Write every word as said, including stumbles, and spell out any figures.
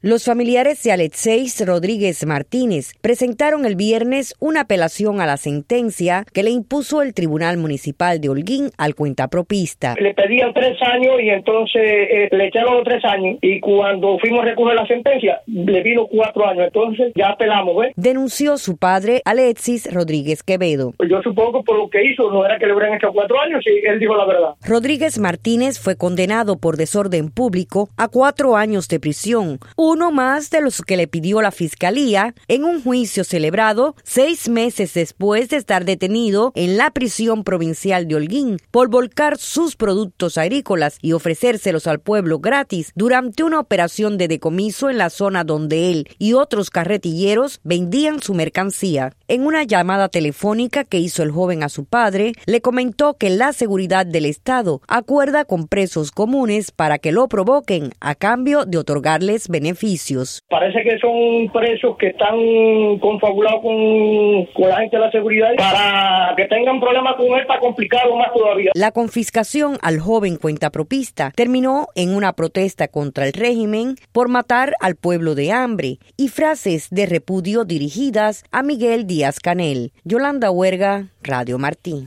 Los familiares de Alexei Rodríguez Martínez presentaron el viernes una apelación a la sentencia que le impuso el Tribunal Municipal de Holguín al cuentapropista. Le pedían tres años y entonces eh, le echaron los tres años y cuando fuimos a recoger la sentencia le vino cuatro años, entonces ya apelamos, ¿ves? Denunció su padre Alexis Rodríguez Quevedo. Pues yo supongo que por lo que hizo no era que le hubieran hecho cuatro años y él dijo la verdad. Rodríguez Martínez fue condenado por desorden público a cuatro años de prisión, uno más de los que le pidió la fiscalía en un juicio celebrado seis meses después de estar detenido en la prisión provincial de Holguín por volcar sus productos agrícolas y ofrecérselos al pueblo gratis durante una operación de decomiso en la zona donde él y otros carretilleros vendían su mercancía. En una llamada telefónica que hizo el joven a su padre, le comentó que la seguridad del Estado acuerda con presos comunes para que lo provoquen a cambio de otorgarles beneficios. Parece que son presos que están confabulados con, con la gente de la seguridad para que tengan problemas con él para complicarlo más todavía. La confiscación al joven cuentapropista terminó en una protesta contra el régimen por matar al pueblo de hambre y frases de repudio dirigidas a Miguel Díaz Canel. Yolanda Huerga, Radio Martí.